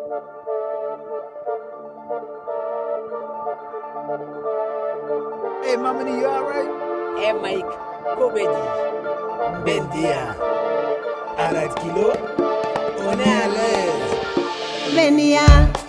Hey, Mamani, you alright? Hey Mike, comedy. Bendia. Arat kilo. On est à l'aise. Benia.